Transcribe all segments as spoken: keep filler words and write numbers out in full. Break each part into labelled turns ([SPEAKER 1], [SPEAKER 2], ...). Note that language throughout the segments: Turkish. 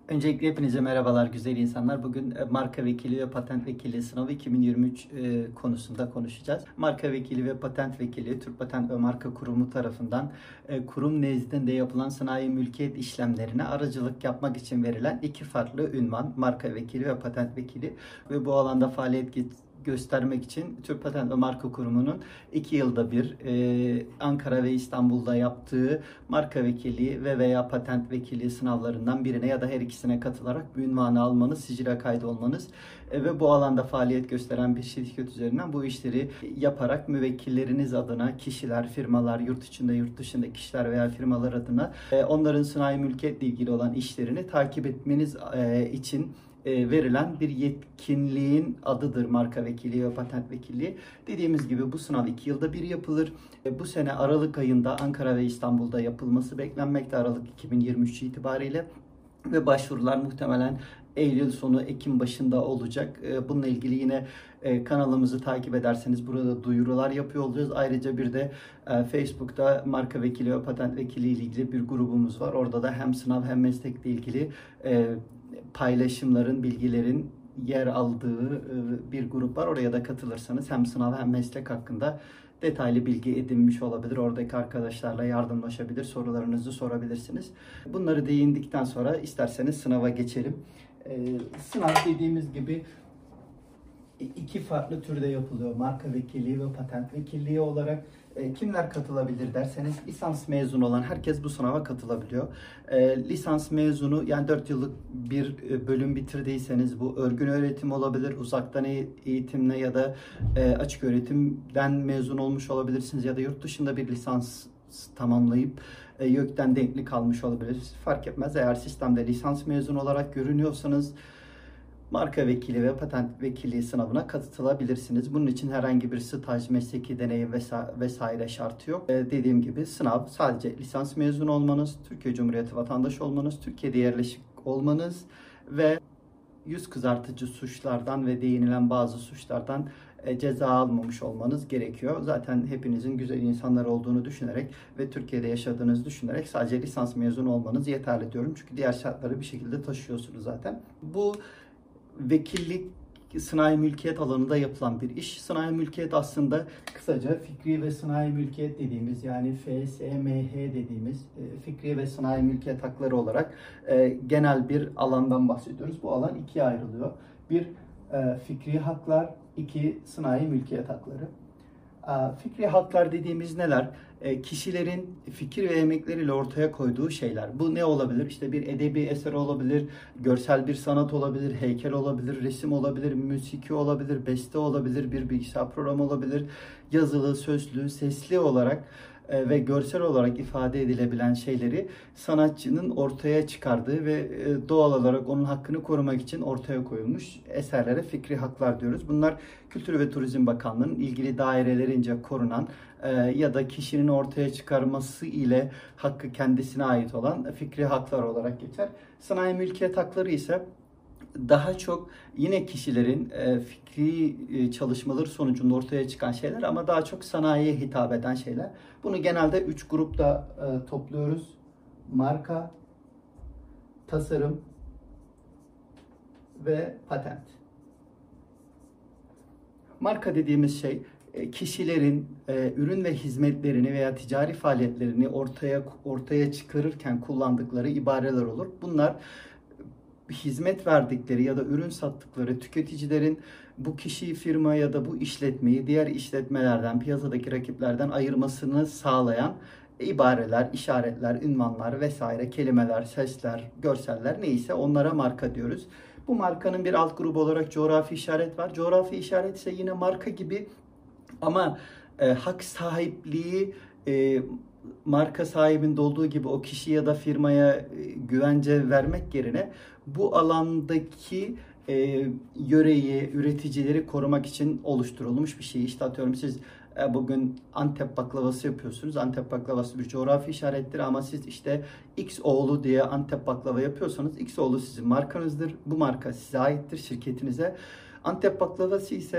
[SPEAKER 1] Öncelikle hepinize merhabalar güzel insanlar. Bugün e, marka vekili ve patent vekili sınavı iki bin yirmi üç e, konusunda konuşacağız. Marka vekili ve patent vekili Türk Patent ve Marka Kurumu tarafından e, kurum nezdinde yapılan sanayi mülkiyet işlemlerine aracılık yapmak için verilen iki farklı ünvan, marka vekili ve patent vekili ve bu alanda faaliyet göstermek için Türk Patent ve Marka Kurumu'nun iki yılda bir e, Ankara ve İstanbul'da yaptığı marka vekili ve veya patent vekili sınavlarından birine ya da her ikisine katılarak bu ünvanı almanız, sicile kaydolmanız e, ve bu alanda faaliyet gösteren bir şirket üzerinden bu işleri yaparak müvekkilleriniz adına kişiler, firmalar, yurt içinde, yurt dışında kişiler veya firmalar adına e, onların sanayi mülkiyetle ilgili olan işlerini takip etmeniz e, için verilen bir yetkinliğin adıdır marka vekili ve patent vekilliği. Dediğimiz gibi bu sınav iki yılda bir yapılır. Bu sene Aralık ayında Ankara ve İstanbul'da yapılması beklenmekte, Aralık iki bin yirmi üç itibariyle ve başvurular muhtemelen Eylül sonu Ekim başında olacak. Bununla ilgili yine kanalımızı takip ederseniz burada duyurular yapıyor olacağız. Ayrıca bir de Facebook'ta marka vekili ve patent vekili ile ilgili bir grubumuz var. Orada da hem sınav hem meslekle ilgili paylaşımların, bilgilerin yer aldığı bir grup var. Oraya da katılırsanız hem sınav hem meslek hakkında detaylı bilgi edinmiş olabilir. Oradaki arkadaşlarla yardımlaşabilir, sorularınızı sorabilirsiniz. Bunları değindikten sonra isterseniz sınava geçelim. Sınav dediğimiz gibi iki farklı türde yapılıyor. Marka vekilliği ve patent vekilliği olarak. E, kimler katılabilir derseniz lisans mezunu olan herkes bu sınava katılabiliyor. E, lisans mezunu yani dört yıllık bir bölüm bitirdiyseniz bu örgün öğretim olabilir, uzaktan eğitimle ya da e, açık öğretimden mezun olmuş olabilirsiniz ya da yurt dışında bir lisans tamamlayıp e, YÖK'ten denklik almış olabilirsiniz. Fark etmez. Eğer sistemde lisans mezunu olarak görünüyorsanız marka vekili ve patent vekili sınavına katılabilirsiniz. Bunun için herhangi bir staj, mesleki deneyim vesaire şartı yok. Ee, dediğim gibi sınav sadece lisans mezunu olmanız, Türkiye Cumhuriyeti vatandaşı olmanız, Türkiye'de yerleşik olmanız ve yüz kızartıcı suçlardan ve değinilen bazı suçlardan e, ceza almamış olmanız gerekiyor. Zaten hepinizin güzel insanlar olduğunu düşünerek ve Türkiye'de yaşadığınızı düşünerek sadece lisans mezunu olmanız yeterli diyorum. Çünkü diğer şartları bir şekilde taşıyorsunuz zaten. Bu vekillik sanayi mülkiyet alanında yapılan bir iş. Sanayi mülkiyet aslında kısaca fikri ve sanayi mülkiyet dediğimiz yani F S M H dediğimiz e, fikri ve sanayi mülkiyet hakları olarak e, genel bir alandan bahsediyoruz. Bu alan ikiye ayrılıyor. Bir e, fikri haklar, iki sanayi mülkiyet hakları. Fikri haklar dediğimiz neler? Kişilerin fikir ve emekleriyle ortaya koyduğu şeyler. Bu ne olabilir? İşte bir edebi eser olabilir, görsel bir sanat olabilir, heykel olabilir, resim olabilir, müziki olabilir, beste olabilir, bir bilgisayar programı olabilir, yazılı, sözlü, sesli olarak ve görsel olarak ifade edilebilen şeyleri sanatçının ortaya çıkardığı ve doğal olarak onun hakkını korumak için ortaya koyulmuş eserlere fikri haklar diyoruz. Bunlar Kültür ve Turizm Bakanlığı'nın ilgili dairelerince korunan ya da kişinin ortaya çıkarması ile hakkı kendisine ait olan fikri haklar olarak geçer. Sanayi mülkiyet hakları ise daha çok yine kişilerin e, fikri e, çalışmaları sonucunda ortaya çıkan şeyler ama daha çok sanayiye hitap eden şeyler. Bunu genelde üç grupta e, topluyoruz. Marka, tasarım ve patent. Marka dediğimiz şey kişilerin e, ürün ve hizmetlerini veya ticari faaliyetlerini ortaya ortaya çıkarırken kullandıkları ibareler olur. Bunlar hizmet verdikleri ya da ürün sattıkları tüketicilerin bu kişiyi, firma ya da bu işletmeyi diğer işletmelerden, piyasadaki rakiplerden ayırmasını sağlayan ibareler, işaretler, ünvanlar vesaire, kelimeler, sesler, görseller neyse onlara marka diyoruz. Bu markanın bir alt grubu olarak coğrafi işaret var. Coğrafi işaret ise yine marka gibi ama e, hak sahipliği e, marka sahibinde olduğu gibi o kişi ya da firmaya e, güvence vermek yerine bu alandaki e, yöreyi, üreticileri korumak için oluşturulmuş bir şey. İşte atıyorum siz e, bugün Antep baklavası yapıyorsunuz. Antep baklavası bir coğrafi işarettir ama siz işte X oğlu diye Antep baklava yapıyorsanız X oğlu sizin markanızdır. Bu marka size aittir, şirketinize. Antep baklavası ise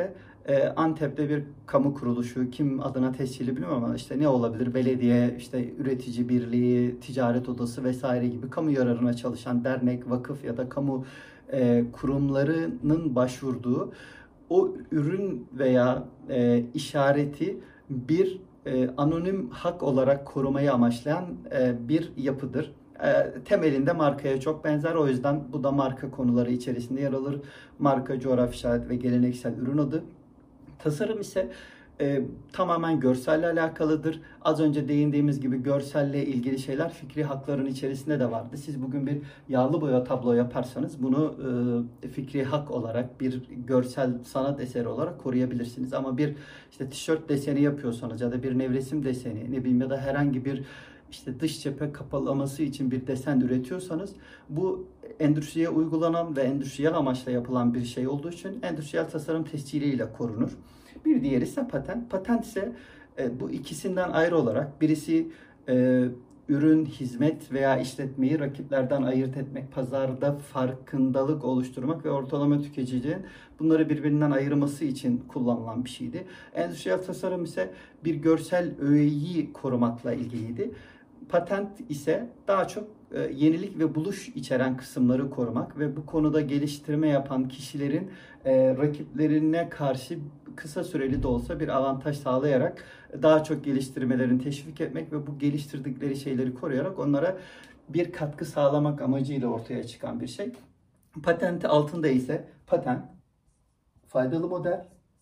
[SPEAKER 1] e, Antep'te bir kamu kuruluşu, kim adına tescilli bilmiyorum ama işte ne olabilir? Belediye, işte üretici birliği, ticaret odası vesaire gibi kamu yararına çalışan dernek, vakıf ya da kamu e, kurumlarının başvurduğu o ürün veya e, işareti bir e, anonim hak olarak korumayı amaçlayan e, bir yapıdır. E, temelinde markaya çok benzer. O yüzden bu da marka konuları içerisinde yer alır. Marka, coğrafi işaret ve geleneksel ürün adı. Tasarım ise e, tamamen görselle alakalıdır. Az önce değindiğimiz gibi görselle ilgili şeyler fikri hakların içerisinde de vardı. Siz bugün bir yağlı boya tablo yaparsanız bunu e, fikri hak olarak bir görsel sanat eseri olarak koruyabilirsiniz. Ama bir işte tişört deseni yapıyorsanız ya da bir nevresim deseni, ne bileyim ya da herhangi bir işte dış cephe kaplaması için bir desen üretiyorsanız bu endüstriye uygulanan ve endüstriyel amaçla yapılan bir şey olduğu için endüstriyel tasarım tesciliyle korunur. Bir diğeri ise patent. Patent ise e, bu ikisinden ayrı olarak birisi e, ürün, hizmet veya işletmeyi rakiplerden ayırt etmek, pazarda farkındalık oluşturmak ve ortalama tüketicinin bunları birbirinden ayırması için kullanılan bir şeydi. Endüstriyel tasarım ise bir görsel öğeyi korumakla ilgiliydi. Patent ise daha çok e, yenilik ve buluş içeren kısımları korumak ve bu konuda geliştirme yapan kişilerin e, rakiplerine karşı kısa süreli de olsa bir avantaj sağlayarak daha çok geliştirmelerini teşvik etmek ve bu geliştirdikleri şeyleri koruyarak onlara bir katkı sağlamak amacıyla ortaya çıkan bir şey. Patenti altında ise patent, faydalı model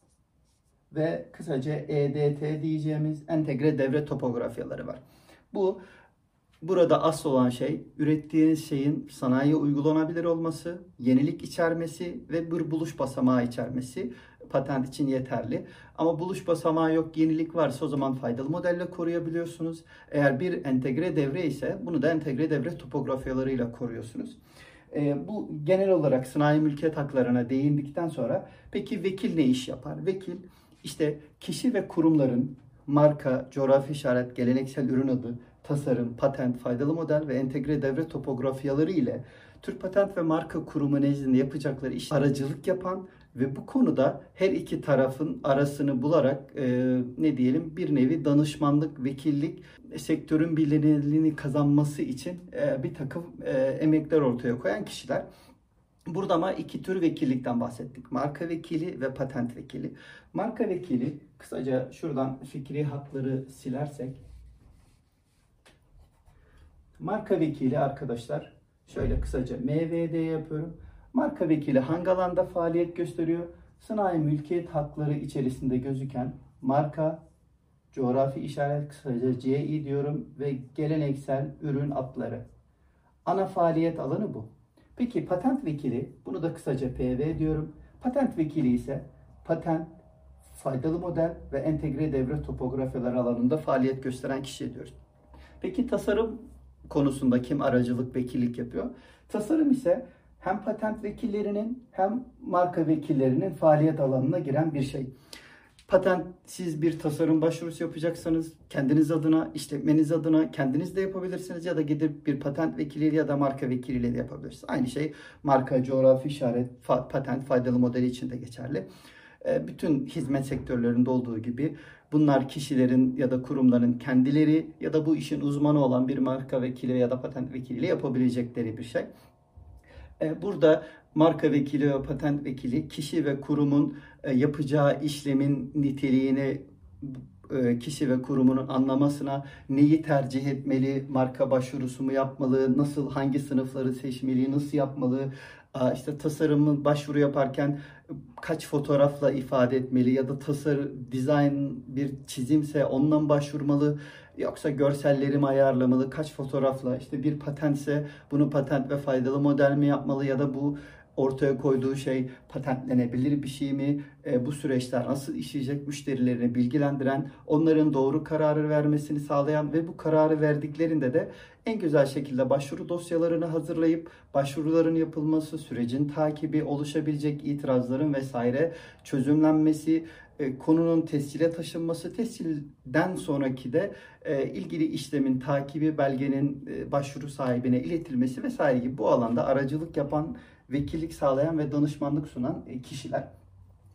[SPEAKER 1] ve kısaca E D T diyeceğimiz entegre devre topografyaları var. Bu burada asıl olan şey ürettiğiniz şeyin sanayiye uygulanabilir olması, yenilik içermesi ve bir buluş basamağı içermesi patent için yeterli. Ama buluş basamağı yok, yenilik varsa o zaman faydalı modelle koruyabiliyorsunuz. Eğer bir entegre devre ise bunu da entegre devre topografyalarıyla koruyorsunuz. E, bu genel olarak sanayi mülkiyet haklarına değindikten sonra peki vekil ne iş yapar? Vekil işte kişi ve kurumların marka, coğrafi işaret, geleneksel ürün adı, tasarım, patent, faydalı model ve entegre devre topografyaları ile Türk Patent ve Marka Kurumu nezdinde yapacakları iş aracılık yapan ve bu konuda her iki tarafın arasını bularak e, ne diyelim bir nevi danışmanlık, vekillik, sektörün bilinirliğini kazanması için e, bir takım e, emekler ortaya koyan kişiler. Burada ama iki tür vekillikten bahsettik. Marka vekili ve patent vekili. Marka vekili kısaca şuradan fikri hakları silersek. Marka vekili arkadaşlar şöyle kısaca M V D yapıyorum. Marka vekili hangi alanda faaliyet gösteriyor? Sanayi mülkiyet hakları içerisinde gözüken marka, coğrafi işaret kısaca C I diyorum ve geleneksel ürün adları. Ana faaliyet alanı bu. Peki patent vekili, bunu da kısaca P V diyorum. Patent vekili ise patent, faydalı model ve entegre devre topografyalar alanında faaliyet gösteren kişi diyoruz. Peki tasarım konusunda kim aracılık, vekillik yapıyor? Tasarım ise hem patent vekillerinin hem marka vekillerinin faaliyet alanına giren bir şey. Patent, siz bir tasarım başvurusu yapacaksanız kendiniz adına, işletmeniz adına kendiniz de yapabilirsiniz ya da gidip bir patent vekiliyle ya da marka vekiliyle de yapabilirsiniz. Aynı şey marka, coğrafi işaret, patent, faydalı modeli için de geçerli. Bütün hizmet sektörlerinde olduğu gibi bunlar kişilerin ya da kurumların kendileri ya da bu işin uzmanı olan bir marka vekili ya da patent vekiliyle yapabilecekleri bir şey. Burada marka vekili ve patent vekili kişi ve kurumun yapacağı işlemin niteliğini kişi ve kurumunun anlamasına, neyi tercih etmeli, marka başvurusu mu yapmalı, nasıl, hangi sınıfları seçmeli, nasıl yapmalı, işte tasarımı başvuru yaparken kaç fotoğrafla ifade etmeli ya da tasarım, dizayn bir çizimse ondan başvurmalı, yoksa görselleri mi ayarlamalı, kaç fotoğrafla, işte bir patentse bunu patent ve faydalı model mi yapmalı ya da bu ortaya koyduğu şey patentlenebilir bir şey mi? E, bu süreçler nasıl işleyecek, müşterilerini bilgilendiren, onların doğru kararı vermesini sağlayan ve bu kararı verdiklerinde de en güzel şekilde başvuru dosyalarını hazırlayıp başvuruların yapılması, sürecin takibi, oluşabilecek itirazların vesaire çözümlenmesi, e, konunun tescile taşınması, tescilden sonraki de e, ilgili işlemin takibi, belgenin e, başvuru sahibine iletilmesi vesaire gibi bu alanda aracılık yapan, vekillik sağlayan ve danışmanlık sunan kişiler.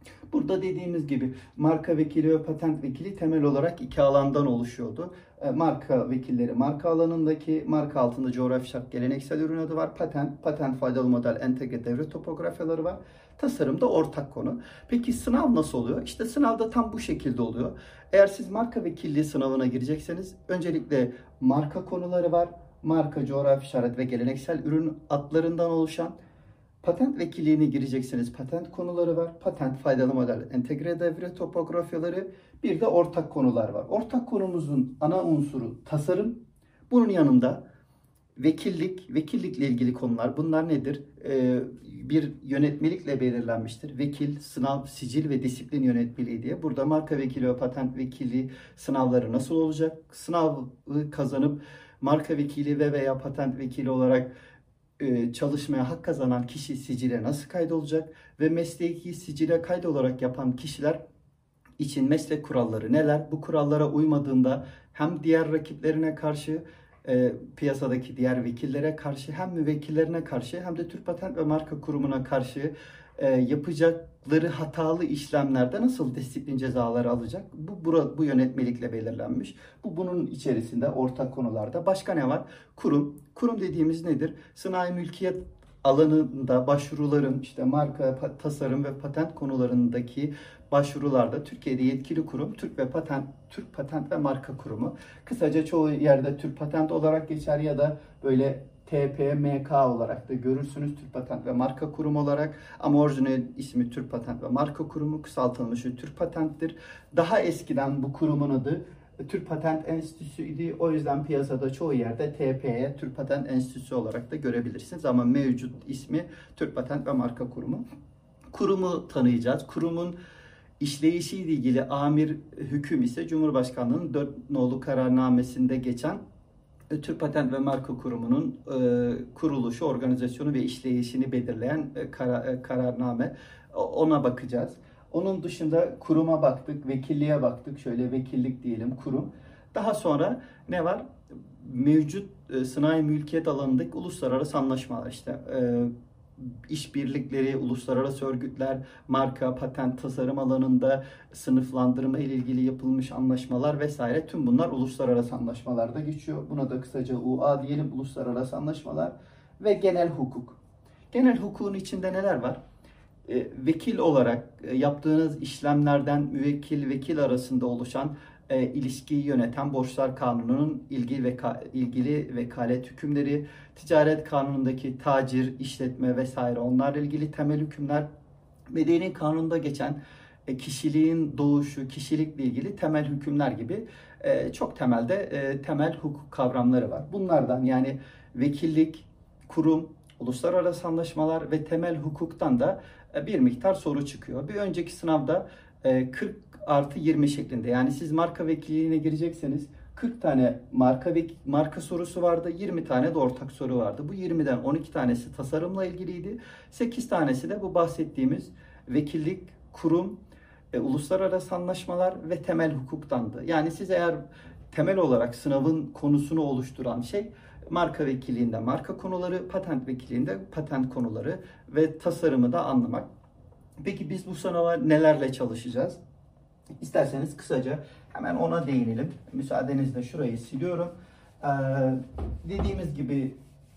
[SPEAKER 1] Burada dediğimiz gibi marka vekili ve patent vekili temel olarak iki alandan oluşuyordu. E, marka vekilleri marka alanındaki, marka altında coğrafi şart geleneksel ürün adı var. Patent, patent faydalı model, entegre devre topografyaları var. Tasarımda ortak konu. Peki sınav nasıl oluyor? İşte sınavda tam bu şekilde oluyor. Eğer siz marka vekilliği sınavına girecekseniz öncelikle marka konuları var. Marka, coğrafi işaret ve geleneksel ürün adlarından oluşan. Patent vekilliğine gireceksiniz. Patent konuları var. Patent, faydalı model, entegre devre topografyaları. Bir de ortak konular var. Ortak konumuzun ana unsuru tasarım. Bunun yanında vekillik, vekillikle ilgili konular. Bunlar nedir? Ee, bir yönetmelikle belirlenmiştir. Vekil, sınav, sicil ve disiplin yönetmeliği diye. Burada marka vekili ve patent vekili sınavları nasıl olacak? Sınavı kazanıp marka vekili ve veya patent vekili olarak çalışmaya hak kazanan kişi sicile nasıl kaydolacak ve mesleki sicile kaydolarak yapan kişiler için meslek kuralları neler? Bu kurallara uymadığında hem diğer rakiplerine karşı, e, piyasadaki diğer vekillere karşı, hem müvekkillerine karşı hem de Türk Patent ve Marka Kurumu'na karşı e, yapacakları hatalı işlemlerde nasıl disiplin cezaları alacak? Bu, bu, bu yönetmelikle belirlenmiş. Bu bunun içerisinde ortak konularda. Başka ne var? Kurum. Kurum dediğimiz nedir? Sanayi mülkiyet alanında başvuruların, işte marka, tasarım ve patent konularındaki başvurularda Türkiye'de yetkili kurum Türk ve Patent Türk Patent ve Marka Kurumu. Kısaca çoğu yerde Türk Patent olarak geçer ya da böyle T P M K olarak da görürsünüz, Türk Patent ve Marka Kurumu olarak, ama orijinal ismi Türk Patent ve Marka Kurumu, kısaltılmışı Türk Patent'tir. Daha eskiden bu kurumun adı Türk Patent Enstitüsü'ydü. O yüzden piyasada çoğu yerde T P'ye Türk Patent Enstitüsü olarak da görebilirsiniz. Ama mevcut ismi Türk Patent ve Marka Kurumu. Kurumu tanıyacağız. Kurumun işleyişiyle ilgili amir hüküm ise Cumhurbaşkanlığı'nın dört nolu kararnamesinde geçen Türk Patent ve Marka Kurumu'nun e, kuruluşu, organizasyonu ve işleyişini belirleyen e, kara, e, kararname. Ona bakacağız. Onun dışında kuruma baktık, vekilliğe baktık. Şöyle vekillik diyelim, kurum. Daha sonra ne var? Mevcut e, sanayi mülkiyet alanındaki uluslararası anlaşmalar, işte e, işbirlikleri, uluslararası örgütler, marka, patent, tasarım alanında sınıflandırma ile ilgili yapılmış anlaşmalar vesaire, tüm bunlar uluslararası anlaşmalarda geçiyor. Buna da kısaca U A diyelim, uluslararası anlaşmalar ve genel hukuk. Genel hukukun içinde neler var? E, vekil olarak e, yaptığınız işlemlerden müvekkil vekil arasında oluşan e, ilişkiyi yöneten Borçlar Kanunu'nun ilgili veka, ilgili vekalet hükümleri, Ticaret Kanunu'ndaki tacir, işletme vesaire onlarla ilgili temel hükümler, Medeni Kanun'da geçen e, kişiliğin doğuşu, kişilikle ilgili temel hükümler gibi e, çok temelde e, temel hukuk kavramları var. Bunlardan, yani vekillik, kurum, uluslararası anlaşmalar ve temel hukuktan da bir miktar soru çıkıyor. Bir önceki sınavda kırk artı yirmi şeklinde, yani siz marka vekilliğine girecekseniz kırk tane marka ve marka sorusu vardı, yirmi tane de ortak soru vardı. Bu yirmiden on iki tanesi tasarımla ilgiliydi. sekiz tanesi de bu bahsettiğimiz vekillik, kurum, e, uluslararası anlaşmalar ve temel hukuktandı. Yani siz eğer temel olarak sınavın konusunu oluşturan şey marka vekilliğinde marka konuları, patent vekilliğinde patent konuları ve tasarımı da anlamak. Peki biz bu sınava nelerle çalışacağız? İsterseniz kısaca hemen ona değinelim. Müsaadenizle şurayı siliyorum. Ee, dediğimiz gibi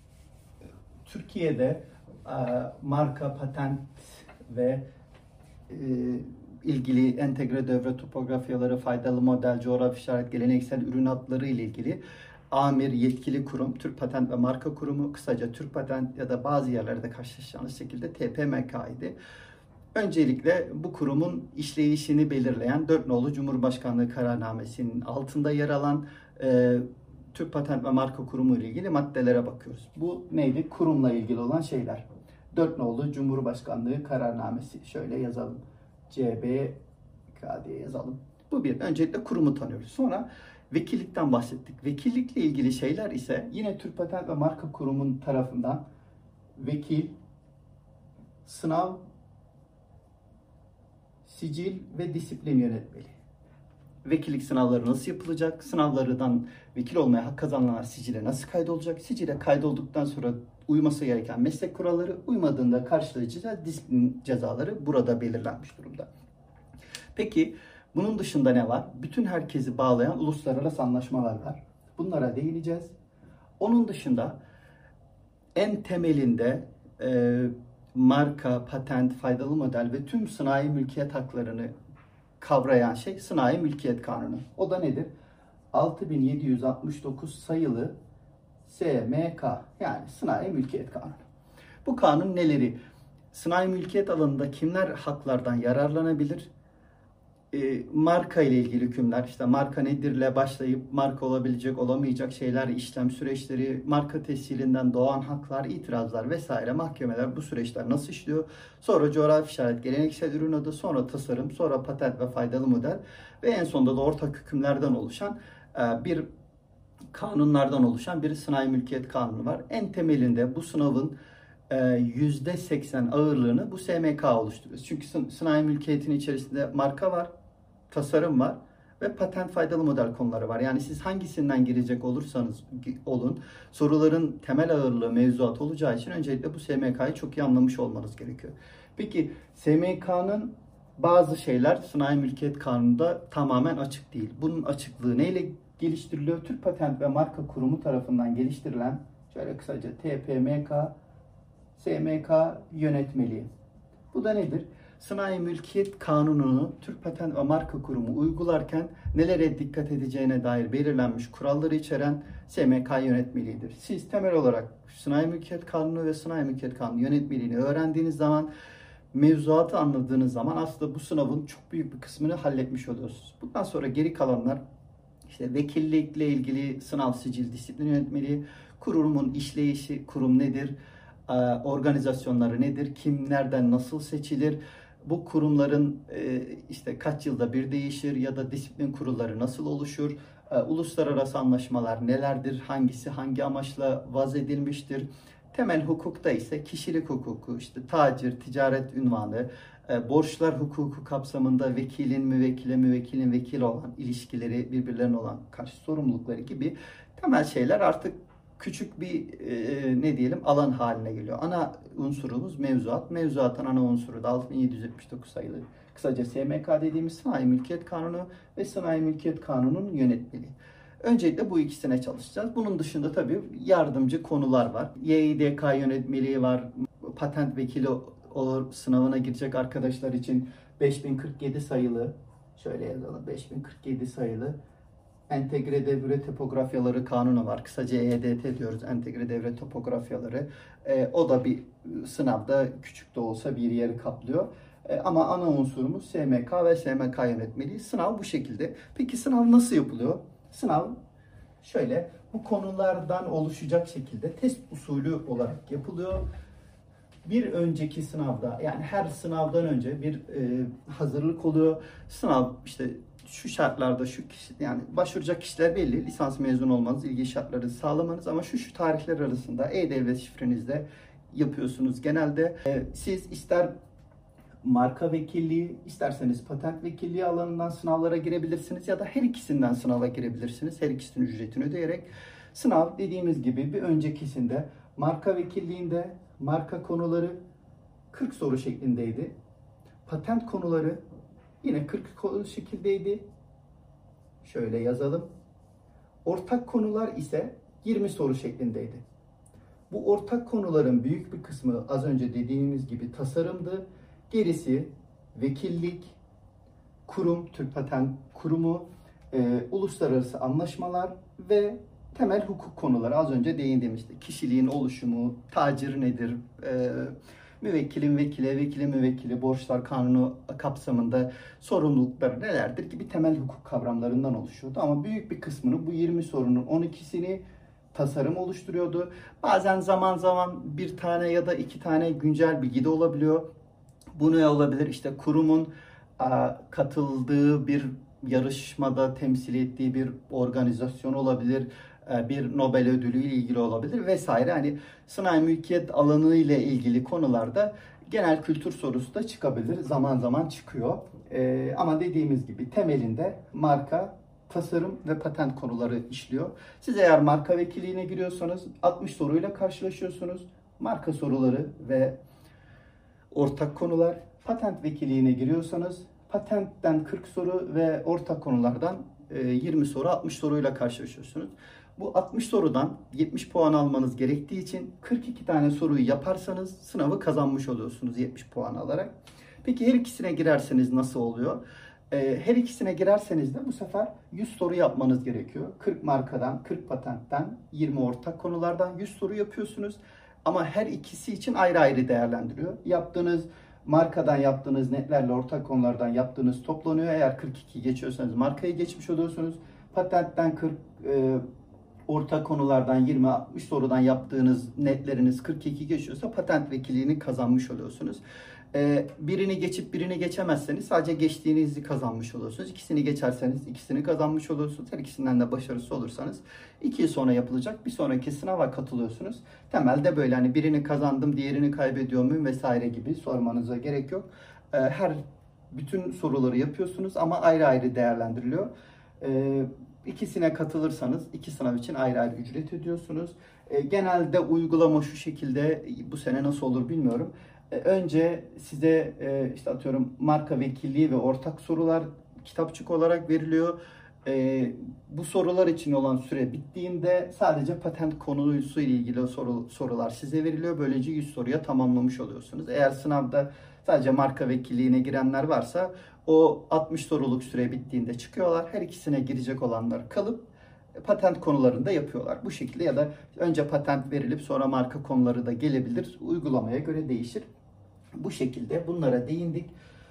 [SPEAKER 1] Türkiye'de e, marka, patent ve e, ilgili entegre devre topografyaları, faydalı model, coğrafi işaret, geleneksel ürün adları ile ilgili amir yetkili kurum Türk Patent ve Marka Kurumu, kısaca Türk Patent ya da bazı yerlerde karşılaşacağınız şekilde T P M K idi. Öncelikle bu kurumun işleyişini belirleyen dört nolu Cumhurbaşkanlığı kararnamesinin altında yer alan e, Türk Patent ve Marka Kurumu ile ilgili maddelere bakıyoruz. Bu neydi? Kurumla ilgili olan şeyler. dört nolu Cumhurbaşkanlığı kararnamesi. Şöyle yazalım. C B K diye yazalım. Bu bir. Öncelikle kurumu tanıyoruz. Sonra vekillikten bahsettik. Vekillikle ilgili şeyler ise yine Türk Patent ve Marka Kurumu'nun tarafından vekil, sınav, sicil ve disiplin yönetmeliği. vekillik sınavları nasıl yapılacak? Sınavlardan vekil olmaya hak kazananlar sicile nasıl kaydolacak? Sicile kaydolduktan sonra uyması gereken meslek kuralları, uymadığında karşılayacağı disiplin cezaları burada belirlenmiş durumda. Peki bunun dışında ne var? Bütün herkesi bağlayan uluslararası anlaşmalar var. Bunlara değineceğiz. Onun dışında en temelinde e, marka, patent, faydalı model ve tüm sanayi mülkiyet haklarını kavrayan şey Sanayi Mülkiyet Kanunu. O da nedir? altı bin yedi yüz altmış dokuz sayılı S M K, yani Sanayi Mülkiyet Kanunu. Bu kanun neleri? Sanayi mülkiyet alanında kimler haklardan yararlanabilir? E, marka ile ilgili hükümler, işte marka nedirle başlayıp marka olabilecek, olamayacak şeyler, işlem süreçleri, marka tescilinden doğan haklar, itirazlar vesaire, mahkemeler bu süreçler nasıl işliyor? Sonra coğrafi işaret, geleneksel ürün adı, sonra tasarım, sonra patent ve faydalı model ve en sonunda da ortak hükümlerden oluşan e, bir kanunlardan oluşan bir sanayi mülkiyet kanunu var. En temelinde bu sınavın yüzde seksen ağırlığını bu S M K oluşturuyor. Çünkü sanayi mülkiyetin içerisinde marka var, tasarım var ve patent faydalı model konuları var. Yani siz hangisinden girecek olursanız olun, soruların temel ağırlığı mevzuat olacağı için öncelikle bu S M K'yı çok iyi anlamış olmanız gerekiyor. Peki S M K'nın bazı şeyler Sanayi Mülkiyet Kanunu'nda tamamen açık değil. Bunun açıklığı neyle geliştiriliyor? Türk Patent ve Marka Kurumu tarafından geliştirilen, şöyle kısaca T P M K, S M K yönetmeliği. Bu da nedir? Sanayi Mülkiyet Kanunu'nu Türk Patent ve Marka Kurumu uygularken nelere dikkat edeceğine dair belirlenmiş kuralları içeren S M K yönetmeliğidir. Siz temel olarak Sanayi Mülkiyet Kanunu ve Sanayi Mülkiyet Kanunu yönetmeliğini öğrendiğiniz zaman, mevzuatı anladığınız zaman aslında bu sınavın çok büyük bir kısmını halletmiş oluyorsunuz. Bundan sonra geri kalanlar işte vekillikle ilgili sınav, sicil, disiplin yönetmeliği, kurumun işleyişi, kurum nedir, organizasyonları nedir, kim nereden nasıl seçilir, bu kurumların işte kaç yılda bir değişir ya da disiplin kurulları nasıl oluşur, uluslararası anlaşmalar nelerdir, hangisi hangi amaçla vaz edilmiştir. Temel hukukta ise kişilik hukuku, işte tacir, ticaret ünvanı, borçlar hukuku kapsamında vekilin müvekkile, müvekkilin vekil olan ilişkileri, birbirlerine olan karşı sorumlulukları gibi temel şeyler artık küçük bir e, ne diyelim alan haline geliyor. Ana unsurumuz mevzuat. Mevzuatın ana unsuru da altı bin yedi yüz yetmiş dokuz sayılı kısaca S M K dediğimiz Sanayi Mülkiyet Kanunu ve Sanayi Mülkiyet Kanunu'nun yönetmeliği. Öncelikle bu ikisine çalışacağız. Bunun dışında tabii yardımcı konular var. Y İ D K yönetmeliği var. Patent vekili olur sınavına girecek arkadaşlar için beş bin kırk yedi sayılı, şöyle yazalım, beş bin kırk yedi sayılı Entegre Devre Topografyaları Kanunu var. Kısaca E D T diyoruz, Entegre Devre Topografyaları. E, o da bir sınavda küçük de olsa bir yeri kaplıyor. E, ama ana unsurumuz S M K ve S M K yönetmeliği. Sınav bu şekilde. Peki sınav nasıl yapılıyor? Sınav şöyle, bu konulardan oluşacak şekilde test usulü olarak yapılıyor. Bir önceki sınavda, yani her sınavdan önce bir e, hazırlık oluyor. Sınav işte şu şartlarda, şu kişi, yani başvuracak kişiler belli. Lisans mezunu olmanız, ilgili şartları sağlamanız ama şu şu tarihler arasında E-Devlet şifrenizde yapıyorsunuz genelde. E, siz ister marka vekilliği, isterseniz patent vekilliği alanından sınavlara girebilirsiniz ya da her ikisinden sınava girebilirsiniz. Her ikisinin ücretini ödeyerek. Sınav dediğimiz gibi bir öncekisinde marka vekilliğinde marka konuları kırk soru şeklindeydi. Patent konuları yine kırk soru şekildeydi. Şöyle yazalım. Ortak konular ise yirmi soru şeklindeydi. Bu ortak konuların büyük bir kısmı az önce dediğimiz gibi tasarımdı. Gerisi vekillik, kurum, Türk Patent Kurumu, e, uluslararası anlaşmalar ve temel hukuk konuları. Az önce değindiğim işte kişiliğin oluşumu, tacir nedir, e, müvekkilin vekile, vekilin müvekkili, borçlar kanunu kapsamında sorumlulukları nelerdir gibi temel hukuk kavramlarından oluşuyordu. Ama büyük bir kısmını, bu yirmi sorunun on ikisini tasarım oluşturuyordu. Bazen zaman zaman bir tane ya da iki tane güncel bilgi de olabiliyor. Bu ne olabilir? İşte kurumun a, katıldığı bir yarışmada temsil ettiği bir organizasyon olabilir. e, bir Nobel ödülü ile ilgili olabilir vesaire. Hani sanayi mülkiyet alanı ile ilgili konularda genel kültür sorusu da çıkabilir. Zaman zaman çıkıyor. E, ama dediğimiz gibi temelinde marka, tasarım ve patent konuları işliyor. Siz eğer marka vekilliğine giriyorsanız altmış soruyla karşılaşıyorsunuz. Marka soruları ve ortak konular. Patent vekilliğine giriyorsanız patentten kırk soru ve ortak konulardan yirmi soru, altmış soruyla karşılaşıyorsunuz. Bu altmış sorudan yetmiş puan almanız gerektiği için kırk iki tane soruyu yaparsanız sınavı kazanmış oluyorsunuz yetmiş puan alarak. Peki her ikisine girerseniz nasıl oluyor? Her ikisine girerseniz de bu sefer yüz soru yapmanız gerekiyor. kırk markadan, kırk patentten, yirmi ortak konulardan yüz soru yapıyorsunuz. Ama her ikisi için ayrı ayrı değerlendiriyor. Yaptığınız markadan yaptığınız netlerle ortak konulardan yaptığınız toplanıyor. Eğer kırk iki geçiyorsanız markayı geçmiş oluyorsunuz. Patentten kırk, e, ortak konulardan yirmi altmış sorudan yaptığınız netleriniz kırk iki geçiyorsa patent vekilliğini kazanmış oluyorsunuz. Ee, birini geçip birini geçemezseniz sadece geçtiğinizi kazanmış oluyorsunuz. İkisini geçerseniz ikisini kazanmış oluyorsunuz. Her ikisinden de başarısız olursanız iki yıl sonra yapılacak bir sonraki sınava katılıyorsunuz. Temelde böyle, hani birini kazandım diğerini kaybediyor muyum vesaire gibi sormanıza gerek yok. Ee, her bütün soruları yapıyorsunuz ama ayrı ayrı değerlendiriliyor. Ee, ikisine katılırsanız iki sınav için ayrı ayrı ücret ödüyorsunuz. Ee, genelde uygulama şu şekilde, bu sene nasıl olur bilmiyorum. Önce size işte atıyorum marka vekilliği ve ortak sorular kitapçık olarak veriliyor. Bu sorular için olan süre bittiğinde sadece patent konusuyla ilgili soru, sorular size veriliyor. Böylece yüz soruya tamamlamış oluyorsunuz. Eğer sınavda sadece marka vekilliğine girenler varsa o altmış soruluk süre bittiğinde çıkıyorlar. Her ikisine girecek olanlar kalıp patent konularında yapıyorlar. Bu şekilde, ya da önce patent verilip sonra marka konuları da gelebilir. Uygulamaya göre değişir. Bu şekilde bunlara değindik.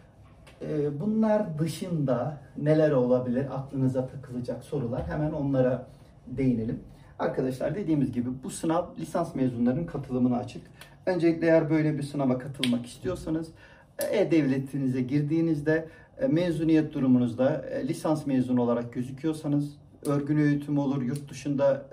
[SPEAKER 1] Bunlar dışında neler olabilir aklınıza takılacak sorular, hemen onlara değinelim. Arkadaşlar, dediğimiz gibi bu sınav lisans mezunlarının katılımına açık. Öncelikle eğer böyle bir sınava katılmak istiyorsanız E-Devletinize girdiğinizde mezuniyet durumunuzda lisans mezunu olarak gözüküyorsanız, örgün öğretim olur, yurt dışında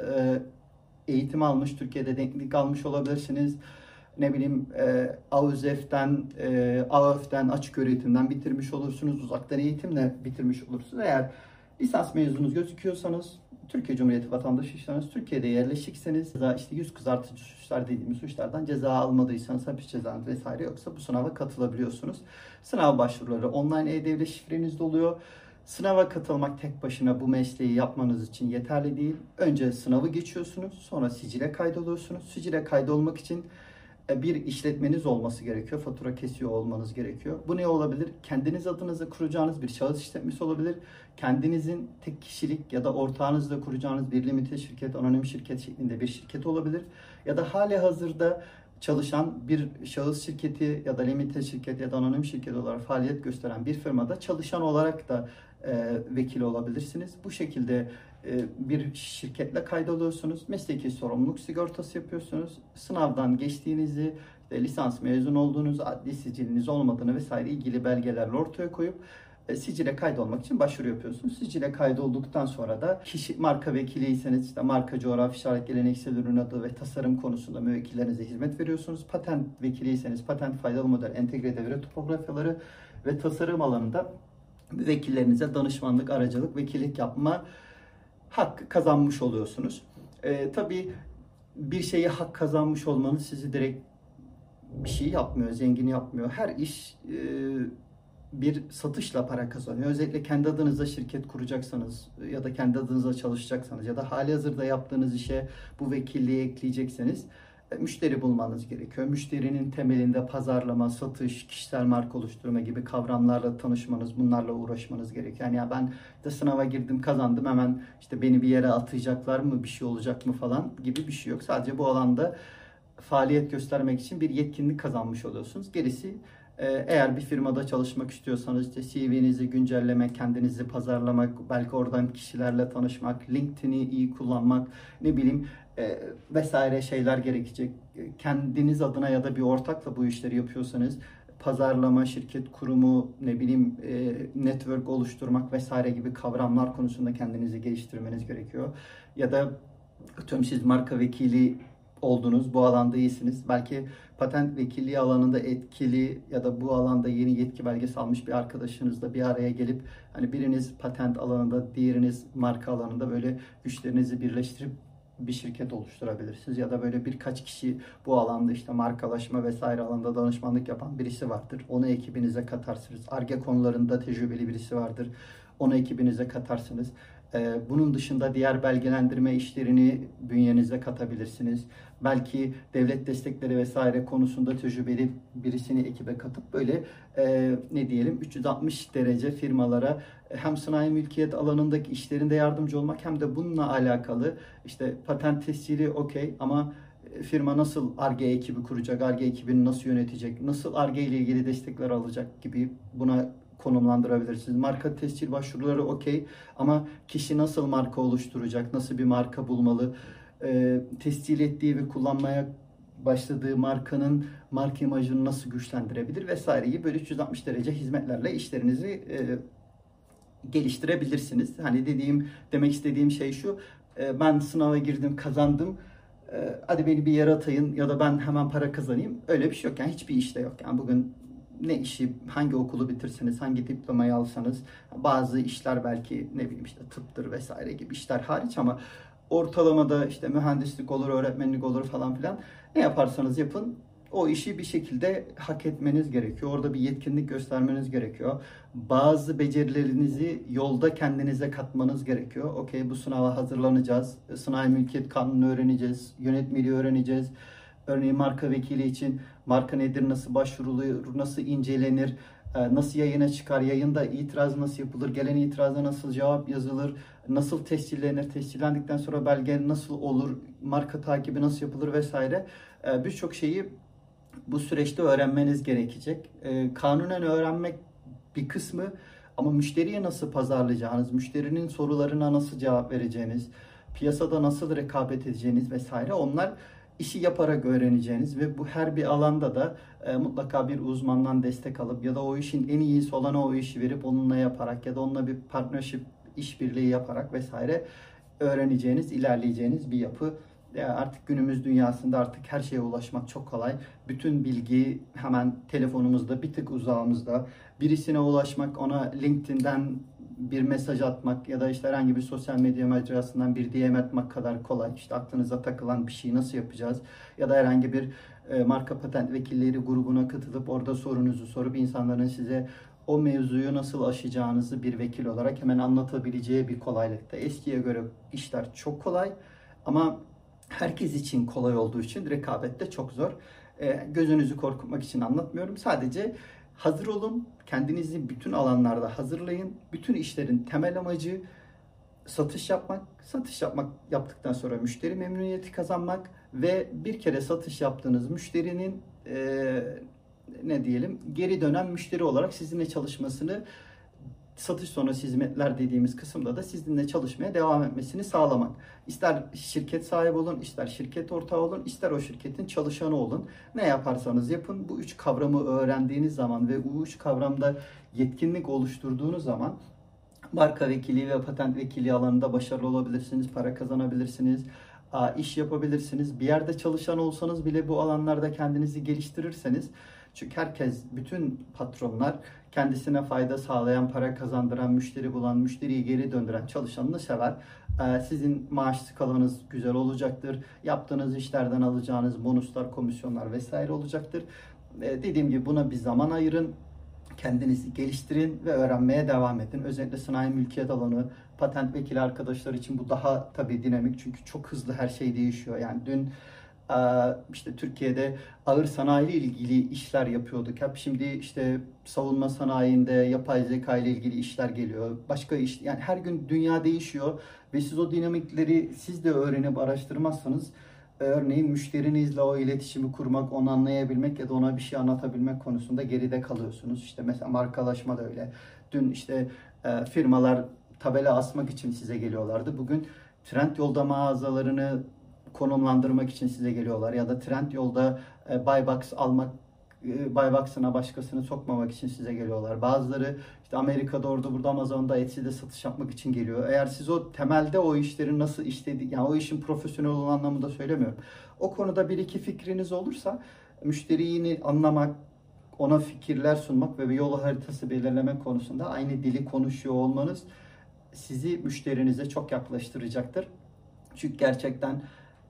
[SPEAKER 1] eğitim almış, Türkiye'de denklik almış olabilirsiniz. Ne bileyim e, AÜZEF'ten, e, AÖF'ten, açık öğretimden bitirmiş olursunuz. Uzaktan eğitimle bitirmiş olursunuz. Eğer lisans mezununuz gözüküyorsanız, Türkiye Cumhuriyeti vatandaşıysanız, Türkiye'de yerleşikseniz, işte yüz kızartıcı suçlar dediğimiz suçlardan ceza almadıysanız, hapis cezanız vesaire yoksa bu sınava katılabiliyorsunuz. Sınav başvuruları online e-devlet şifrenizde oluyor. Sınava katılmak tek başına bu mesleği yapmanız için yeterli değil. Önce sınavı geçiyorsunuz, sonra sicile kaydoluyorsunuz. Sicile kaydolmak için bir işletmeniz olması gerekiyor. Fatura kesiyor olmanız gerekiyor. Bu ne olabilir? Kendiniz adınıza kuracağınız bir şahıs işletmesi olabilir. Kendinizin tek kişilik ya da ortağınızla kuracağınız bir limited şirket, anonim şirket şeklinde bir şirket olabilir. Ya da hali hazırda çalışan bir şahıs şirketi ya da limited şirket ya da anonim şirket olarak faaliyet gösteren bir firmada çalışan olarak da e, vekil olabilirsiniz. Bu şekilde e, bir şirketle kaydoluyorsunuz. Mesleki sorumluluk sigortası yapıyorsunuz. Sınavdan geçtiğinizi, işte lisans mezun olduğunuzu, adli siciliniz olmadığını vesaire ilgili belgelerle ortaya koyup e, sicile kaydolmak için başvuru yapıyorsunuz. Sicile kaydolduktan sonra da kişi marka vekiliyseniz işte marka, coğrafi işaret, geleneksel ürün adı ve tasarım konusunda müvekkillerinize hizmet veriyorsunuz. Patent vekiliyseniz patent, faydalı model, entegre devre topografyaları ve tasarım alanında vekillerinize danışmanlık, aracılık, vekillik yapma hakkı kazanmış oluyorsunuz. Ee, tabii bir şeyi hak kazanmış olmanız sizi direkt bir şey yapmıyor, zengin yapmıyor. Her iş e, bir satışla para kazanıyor. Özellikle kendi adınıza şirket kuracaksanız ya da kendi adınıza çalışacaksanız ya da hali hazırda yaptığınız işe bu vekilliği ekleyecekseniz müşteri bulmanız gerekiyor. Müşterinin temelinde pazarlama, satış, kişisel marka oluşturma gibi kavramlarla tanışmanız, bunlarla uğraşmanız gerekiyor. Yani ya ben de sınava girdim, kazandım, hemen işte beni bir yere atayacaklar mı, bir şey olacak mı falan gibi bir şey yok. Sadece bu alanda faaliyet göstermek için bir yetkinlik kazanmış oluyorsunuz. Gerisi, eğer bir firmada çalışmak istiyorsanız işte C V'nizi güncellemek, kendinizi pazarlamak, belki oradan kişilerle tanışmak, LinkedIn'i iyi kullanmak, ne bileyim e, vesaire şeyler gerekecek. Kendiniz adına ya da bir ortakla bu işleri yapıyorsanız pazarlama, şirket kurumu, ne bileyim e, network oluşturmak vesaire gibi kavramlar konusunda kendinizi geliştirmeniz gerekiyor. Ya da Atıyorum siz marka vekili oldunuz, bu alanda iyisiniz. Belki patent vekilliği alanında etkili ya da bu alanda yeni yetki belgesi almış bir arkadaşınızla bir araya gelip hani biriniz patent alanında, diğeriniz marka alanında böyle güçlerinizi birleştirip bir şirket oluşturabilirsiniz. Ya da böyle birkaç kişi bu alanda işte markalaşma vesaire alanda danışmanlık yapan birisi vardır. Onu ekibinize katarsınız. Ar-Ge konularında tecrübeli birisi vardır. Onu ekibinize katarsınız. Ee, Bunun dışında diğer belgelendirme işlerini bünyenize katabilirsiniz. Belki devlet destekleri vesaire konusunda tecrübeli birisini ekibe katıp böyle e, ne diyelim üç yüz altmış derece firmalara hem sanayi mülkiyet alanındaki işlerinde yardımcı olmak hem de bununla alakalı işte patent tescili okey ama firma nasıl Ar-Ge ekibi kuracak, Ar-Ge ekibini nasıl yönetecek, nasıl Ar-Ge ile ilgili destekler alacak gibi buna konumlandırabilirsiniz. Marka tescil başvuruları okey ama kişi nasıl marka oluşturacak, nasıl bir marka bulmalı, e, tescil ettiği ve kullanmaya başladığı markanın marka imajını nasıl güçlendirebilir vesaire gibi böyle üç yüz altmış derece hizmetlerle işlerinizi e, geliştirebilirsiniz. Hani dediğim, demek istediğim şey şu, e, ben sınava girdim, kazandım, e, hadi beni bir yere atayın ya da ben hemen para kazanayım. Öyle bir şey yok. Yani hiçbir işte yok. Yani bugün ne işi, hangi okulu bitirseniz, hangi diplomayı alsanız, bazı işler belki ne bileyim işte tıptır vesaire gibi işler hariç ama ortalamada işte mühendislik olur, öğretmenlik olur falan filan ne yaparsanız yapın o işi bir şekilde hak etmeniz gerekiyor. Orada bir yetkinlik göstermeniz gerekiyor. Bazı becerilerinizi yolda kendinize katmanız gerekiyor. Okey bu sınava hazırlanacağız. Sanayi Mülkiyet Kanunu'nu öğreneceğiz. Yönetmeliği öğreneceğiz. Örneğin marka vekili için marka nedir, nasıl başvurulur, nasıl incelenir, nasıl yayına çıkar, yayında itiraz nasıl yapılır, gelen itiraza nasıl cevap yazılır, nasıl tescillenir, tescillendikten sonra belge nasıl olur, marka takibi nasıl yapılır vesaire. Birçok şeyi bu süreçte öğrenmeniz gerekecek. Kanunen öğrenmek bir kısmı ama müşteriye nasıl pazarlayacağınız, müşterinin sorularına nasıl cevap vereceğiniz, piyasada nasıl rekabet edeceğiniz vesaire onlar işi yaparak öğreneceğiniz ve bu her bir alanda da e, mutlaka bir uzmandan destek alıp ya da o işin en iyisi olana o işi verip onunla yaparak ya da onunla bir partnership işbirliği yaparak vesaire öğreneceğiniz, ilerleyeceğiniz bir yapı. Ya artık günümüz dünyasında artık her şeye ulaşmak çok kolay. Bütün bilgi hemen telefonumuzda, bir tık uzağımızda. Birisine ulaşmak, ona LinkedIn'den bir mesaj atmak ya da işte herhangi bir sosyal medya mecrasından bir D M atmak kadar kolay. İşte aklınıza takılan bir şeyi nasıl yapacağız? Ya da herhangi bir e, marka patent vekilleri grubuna katılıp orada sorunuzu sorup insanların size o mevzuyu nasıl aşacağınızı bir vekil olarak hemen anlatabileceği bir kolaylıkta. Eskiye göre işler çok kolay ama herkes için kolay olduğu için rekabet de çok zor. E, gözünüzü korkutmak için anlatmıyorum. Sadece hazır olun. Kendinizi bütün alanlarda hazırlayın. Bütün işlerin temel amacı satış yapmak. Satış yapmak yaptıktan sonra müşteri memnuniyeti kazanmak ve bir kere satış yaptığınız müşterinin e, ne diyelim geri dönen müşteri olarak sizinle çalışmasını, satış sonrası hizmetler dediğimiz kısımda da sizinle çalışmaya devam etmesini sağlamak. İster şirket sahibi olun, ister şirket ortağı olun, ister o şirketin çalışanı olun. Ne yaparsanız yapın bu üç kavramı öğrendiğiniz zaman ve bu üç kavramda yetkinlik oluşturduğunuz zaman marka vekili ve patent vekili alanında başarılı olabilirsiniz, para kazanabilirsiniz, iş yapabilirsiniz. Bir yerde çalışan olsanız bile bu alanlarda kendinizi geliştirirseniz, çünkü herkes, bütün patronlar kendisine fayda sağlayan, para kazandıran, müşteri bulan, müşteriyi geri döndüren çalışanını sever. Sizin maaş skalanız güzel olacaktır. Yaptığınız işlerden alacağınız bonuslar, komisyonlar vesaire olacaktır. Dediğim gibi buna bir zaman ayırın. Kendinizi geliştirin ve öğrenmeye devam edin. Özellikle sanayi mülkiyet alanı, patent vekili arkadaşlar için bu daha tabii dinamik çünkü çok hızlı her şey değişiyor. Yani dün işte Türkiye'de ağır sanayi ile ilgili işler yapıyorduk. Hep şimdi işte savunma sanayinde yapay zeka ile ilgili işler geliyor. Başka iş, yani her gün dünya değişiyor ve siz o dinamikleri siz de öğrenip araştırmazsanız, örneğin müşterinizle o iletişimi kurmak, onu anlayabilmek ya da ona bir şey anlatabilmek konusunda geride kalıyorsunuz. İşte mesela markalaşma da öyle. Dün işte firmalar tabela asmak için size geliyorlardı. Bugün Trendyol'da mağazalarını konumlandırmak için size geliyorlar ya da Trendyol'da buy box almak e, Buybox'ına başkasını sokmamak için size geliyorlar. Bazıları işte Amerika'da, orada burada, Amazon'da, Etsy'de satış yapmak için geliyor. Eğer siz o temelde o işlerin nasıl işlediği, yani o işin profesyonel olan anlamında söylemiyorum. O konuda bir iki fikriniz olursa müşteriyi anlamak, ona fikirler sunmak ve bir yol haritası belirlemek konusunda aynı dili konuşuyor olmanız sizi müşterinize çok yaklaştıracaktır. Çünkü gerçekten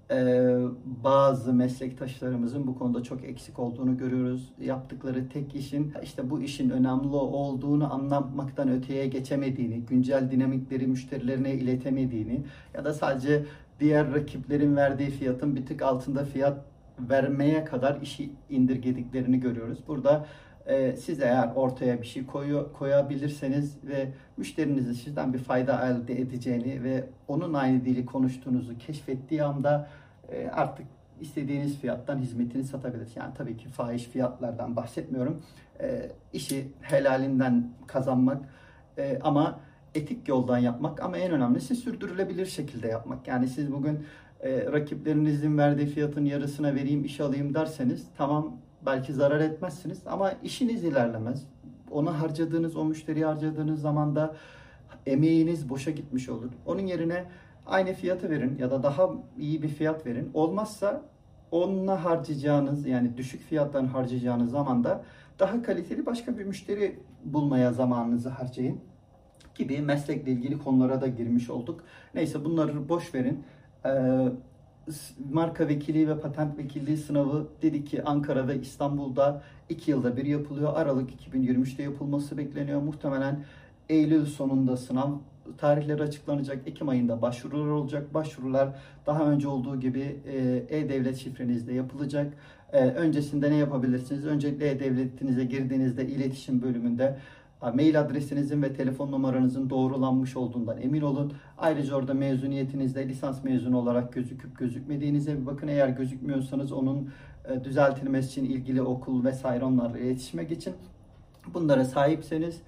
[SPEAKER 1] e, bazı meslektaşlarımızın bu konuda çok eksik olduğunu görüyoruz. Yaptıkları tek işin işte bu işin önemli olduğunu anlamaktan öteye geçemediğini, güncel dinamikleri müşterilerine iletemediğini ya da sadece diğer rakiplerin verdiği fiyatın bir tık altında fiyat vermeye kadar işi indirgediklerini görüyoruz. Burada e, siz eğer ortaya bir şey koyu, koyabilirseniz ve müşterinizin sizden bir fayda elde edeceğini ve onun aynı dili konuştuğunuzu keşfettiği anda e, artık istediğiniz fiyattan hizmetini satabilirsiniz. Yani tabii ki fahiş fiyatlardan bahsetmiyorum. E, işi helalinden kazanmak e, ama etik yoldan yapmak, ama en önemlisi sürdürülebilir şekilde yapmak. Yani siz bugün e, rakiplerinizin verdiği fiyatın yarısına vereyim, iş alayım derseniz tamam, belki zarar etmezsiniz ama işiniz ilerlemez. Ona harcadığınız, o müşteriye harcadığınız zaman da emeğiniz boşa gitmiş olur. Onun yerine aynı fiyatı verin ya da daha iyi bir fiyat verin. Olmazsa onunla harcayacağınız, yani düşük fiyattan harcayacağınız zaman da daha kaliteli başka bir müşteri bulmaya zamanınızı harcayın gibi meslekle ilgili konulara da girmiş olduk. Neyse, bunları boş verin. Ee, marka vekili ve patent vekilliği sınavı dedik ki Ankara ve İstanbul'da iki yılda bir yapılıyor. Aralık iki bin yirmi üçte yapılması bekleniyor. Muhtemelen Eylül sonunda sınav tarihleri açıklanacak. Ekim ayında başvurular olacak. Başvurular daha önce olduğu gibi e-devlet şifrenizde yapılacak. E, öncesinde ne yapabilirsiniz? Öncelikle e-devletinize girdiğinizde iletişim bölümünde mail adresinizin ve telefon numaranızın doğrulanmış olduğundan emin olun. Ayrıca orada mezuniyetinizde lisans mezunu olarak gözüküp gözükmediğinize bir bakın. Eğer gözükmüyorsanız onun düzeltilmesi için ilgili okul vesaire, onlarla iletişime geçin. Bunlara sahipseniz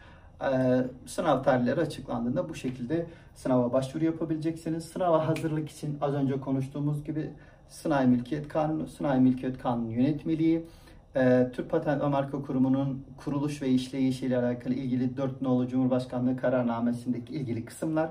[SPEAKER 1] sınav tarihleri açıklandığında bu şekilde sınava başvuru yapabileceksiniz. Sınava hazırlık için az önce konuştuğumuz gibi Sanayi Mülkiyet Kanunu, Sanayi Mülkiyet Kanunu Yönetmeliği, Ee, Türk Patent ve Marka Kurumu'nun kuruluş ve işleyişi ile alakalı ilgili dört nolu Cumhurbaşkanlığı kararnamesindeki ilgili kısımlar,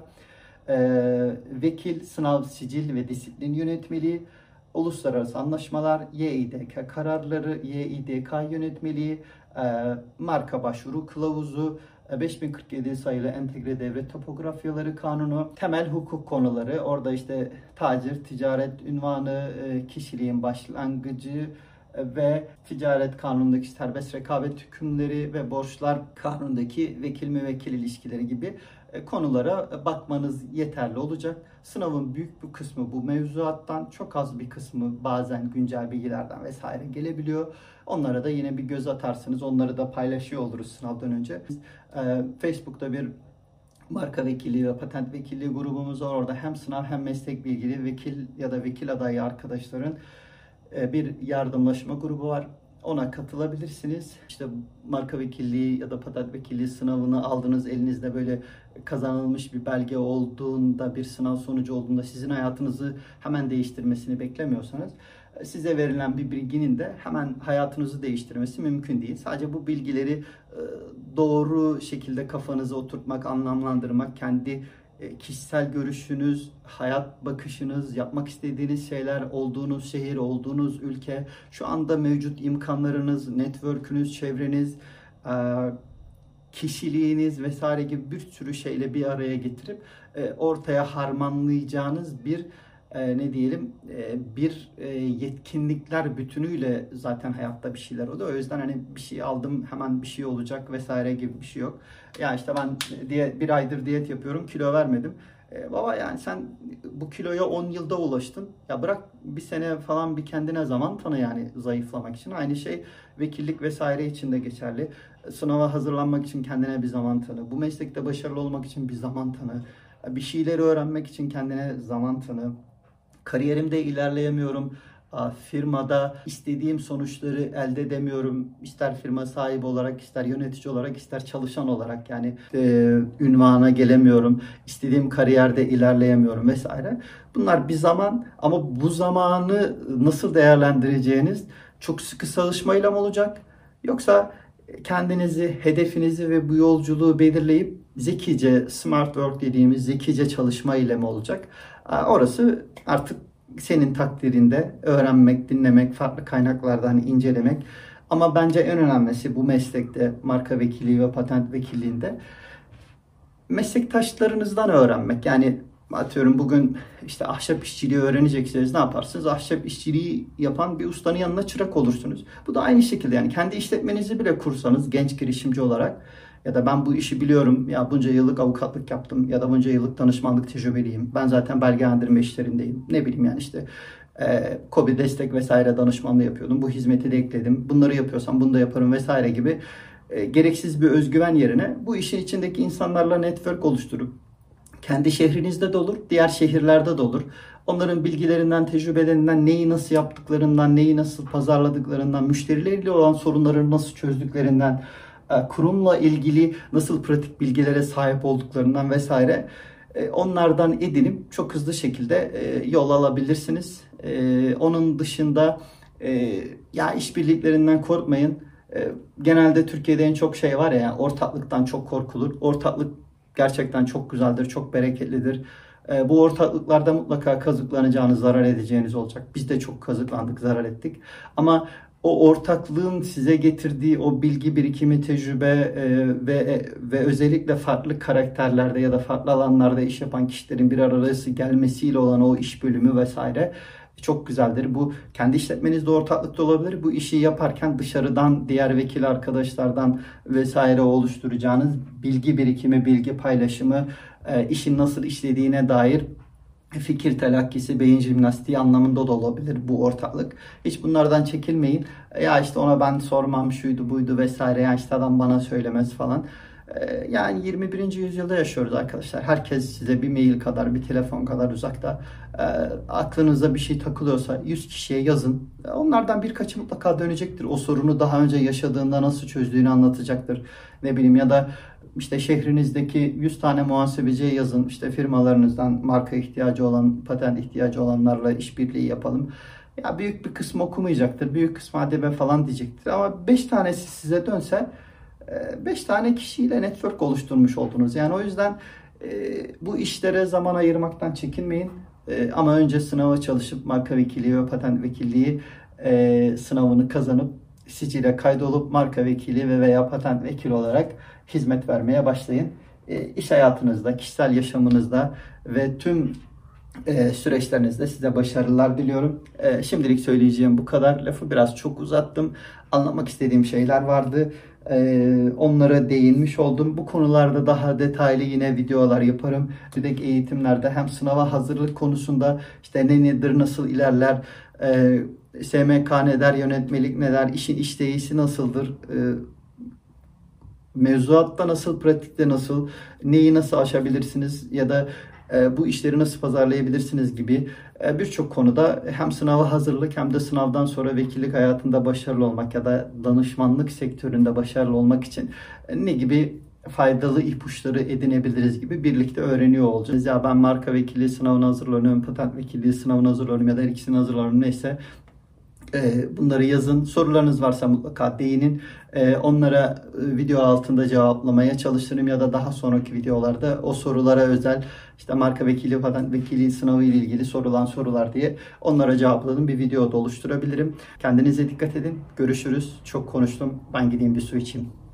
[SPEAKER 1] ee, vekil, sınav, sicil ve disiplin yönetmeliği, uluslararası anlaşmalar, Y İ D K kararları, Y İ D K yönetmeliği, e, marka başvuru kılavuzu, beş bin kırk yedi sayılı Entegre Devlet Topografyaları Kanunu, temel hukuk konuları, orada işte tacir, ticaret ünvanı, e, kişiliğin başlangıcı, ve ticaret kanunundaki serbest rekabet hükümleri ve borçlar kanunundaki vekil müvekkil ilişkileri gibi konulara bakmanız yeterli olacak. Sınavın büyük bir kısmı bu mevzuattan, çok az bir kısmı bazen güncel bilgilerden vesaire gelebiliyor. Onlara da yine bir göz atarsınız. Onları da paylaşıyor oluruz sınavdan önce. Facebook'ta bir marka vekilliği ve patent vekilliği grubumuz var. Orada hem sınav hem meslekle ilgili vekil ya da vekil adayı arkadaşların bir yardımlaşma grubu var. Ona katılabilirsiniz. İşte marka vekilliği ya da patent vekilliği sınavını aldınız, elinizde böyle kazanılmış bir belge olduğunda, bir sınav sonucu olduğunda sizin hayatınızı hemen değiştirmesini beklemiyorsanız, size verilen bir bilginin de hemen hayatınızı değiştirmesi mümkün değil. Sadece bu bilgileri doğru şekilde kafanıza oturtmak, anlamlandırmak, kendi kişisel görüşünüz, hayat bakışınız, yapmak istediğiniz şeyler, olduğunuz şehir, olduğunuz ülke, şu anda mevcut imkanlarınız, network'ünüz, çevreniz, kişiliğiniz vesaire gibi bir sürü şeyle bir araya getirip ortaya harmanlayacağınız bir ne diyelim bir yetkinlikler bütünüyle zaten hayatta bir şeyler oluyor. O yüzden hani bir şey aldım hemen bir şey olacak vesaire gibi bir şey yok. Ya işte ben diye bir aydır diyet yapıyorum, kilo vermedim. E, baba yani sen bu kiloya on yılda ulaştın. Ya bırak bir sene falan bir kendine zaman tanı yani zayıflamak için. Aynı şey vekillik vesaire için de geçerli. Sınava hazırlanmak için kendine bir zaman tanı. Bu meslekte başarılı olmak için bir zaman tanı. Bir şeyleri öğrenmek için kendine zaman tanı. Kariyerimde ilerleyemiyorum. Firmada istediğim sonuçları elde edemiyorum. İster firma sahibi olarak, ister yönetici olarak, ister çalışan olarak, yani e, ünvana gelemiyorum. İstediğim kariyerde ilerleyemiyorum vesaire. Bunlar bir zaman, ama bu zamanı nasıl değerlendireceğiniz çok sıkı çalışmayla mı olacak? Yoksa kendinizi, hedefinizi ve bu yolculuğu belirleyip zekice, smart work dediğimiz zekice çalışma ile mi olacak? Orası artık senin takdirinde öğrenmek, dinlemek, farklı kaynaklardan incelemek. Ama bence en önemlisi bu meslekte, marka vekilliği ve patent vekilliğinde meslektaşlarınızdan öğrenmek. Yani atıyorum bugün işte ahşap işçiliği öğreneceksiniz. Ne yaparsınız? Ahşap işçiliği yapan bir ustanın yanına çırak olursunuz. Bu da aynı şekilde, yani kendi işletmenizi bile kursanız genç girişimci olarak, ya da ben bu işi biliyorum, ya bunca yıllık avukatlık yaptım ya da bunca yıllık danışmanlık tecrübeliyim, ben zaten belgelendirme işlerindeyim, ne bileyim yani işte e, KOBİ destek vesaire danışmanlığı yapıyordum, bu hizmeti de ekledim, bunları yapıyorsam bunu da yaparım vesaire gibi e, gereksiz bir özgüven yerine bu işin içindeki insanlarla network oluşturup kendi şehrinizde de olur, diğer şehirlerde de olur. Onların bilgilerinden, tecrübelerinden, neyi nasıl yaptıklarından, neyi nasıl pazarladıklarından, müşterileriyle olan sorunları nasıl çözdüklerinden, kurumla ilgili nasıl pratik bilgilere sahip olduklarından vesaire, onlardan edinip çok hızlı şekilde yol alabilirsiniz. Onun dışında ya işbirliklerinden korkmayın. Genelde Türkiye'de en çok şey var ya, ortaklıktan çok korkulur. Ortaklık gerçekten çok güzeldir, çok bereketlidir. Bu ortaklıklarda mutlaka kazıklanacağınız, zarar edeceğiniz olacak. Biz de çok kazıklandık, zarar ettik. Ama o ortaklığın size getirdiği o bilgi birikimi, tecrübe e, ve ve özellikle farklı karakterlerde ya da farklı alanlarda iş yapan kişilerin bir arası gelmesiyle olan o iş bölümü vesaire çok güzeldir. Bu kendi işletmenizde ortaklıkta olabilir. Bu işi yaparken dışarıdan diğer vekil arkadaşlardan vesaire oluşturacağınız bilgi birikimi, bilgi paylaşımı, e, işin nasıl işlediğine dair fikir telakkisi, beyin jimnastiği anlamında da olabilir bu ortaklık. Hiç bunlardan çekinmeyin. Ya işte ona ben sormam, şuydu buydu vesaire, ya işte adam bana söylemez falan. Yani yirmi birinci yüzyılda yaşıyoruz arkadaşlar. Herkes size bir mail kadar, bir telefon kadar uzakta. E, aklınıza bir şey takılıyorsa yüz kişiye yazın. Onlardan birkaçı mutlaka dönecektir. O sorunu daha önce yaşadığında nasıl çözdüğünü anlatacaktır. Ne bileyim, ya da işte şehrinizdeki yüz tane muhasebeciye yazın. İşte firmalarınızdan marka ihtiyacı olan, patent ihtiyacı olanlarla işbirliği yapalım. Ya büyük bir kısmı okumayacaktır. Büyük kısmı hadi be falan diyecektir. Ama beş tanesi size dönse beş tane kişiyle network oluşturmuş oldunuz. Yani o yüzden e, bu işlere zaman ayırmaktan çekinmeyin. E, ama önce sınava çalışıp marka vekilliği ve patent vekilliği e, sınavını kazanıp sicile kaydolup marka vekili ve veya patent vekili olarak hizmet vermeye başlayın. E, iş hayatınızda, kişisel yaşamınızda ve tüm e, süreçlerinizde size başarılar diliyorum. E, şimdilik söyleyeceğim bu kadar. Lafı biraz çok uzattım. Anlatmak istediğim şeyler vardı. Ee, onlara değinmiş oldum. Bu konularda daha detaylı yine videolar yaparım. Direkt eğitimlerde hem sınava hazırlık konusunda işte ne nedir, nasıl ilerler, e, S M K ne der, yönetmelik ne der, işin işleyişi nasıldır, e, mevzuatta nasıl, pratikte nasıl, neyi nasıl aşabilirsiniz ya da e, bu işleri nasıl pazarlayabilirsiniz gibi e, birçok konuda hem sınava hazırlık hem de sınavdan sonra vekillik hayatında başarılı olmak ya da danışmanlık sektöründe başarılı olmak için e, ne gibi faydalı ipuçları edinebiliriz gibi birlikte öğreniyor olacağız. Ya ben marka vekilliği sınavına hazırlanıyorum, patent vekilliği sınavına hazırlanıyorum ya da her ikisini hazırlanıyorum, neyse. Bunları yazın. Sorularınız varsa mutlaka değinin. Onlara video altında cevaplamaya çalışırım ya da daha sonraki videolarda o sorulara özel işte marka vekili, patent vekili sınavı ile ilgili sorulan sorular diye onlara cevapladığım bir video da oluşturabilirim. Kendinize dikkat edin. Görüşürüz. Çok konuştum. Ben gideyim bir su içeyim.